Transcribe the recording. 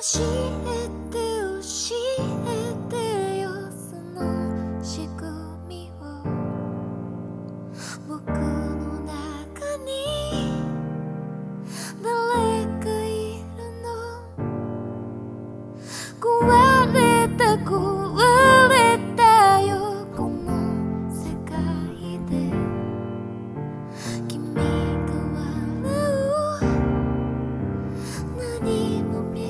教えて教えてよその仕組みを僕の中に誰かいるの壊れた壊れたよこの世界で君が笑う何も見